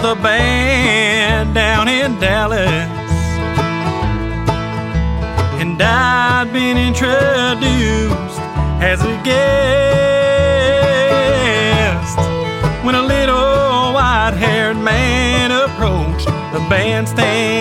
of the band down in Dallas, and I'd been introduced as a guest when a little white-haired man approached the bandstand.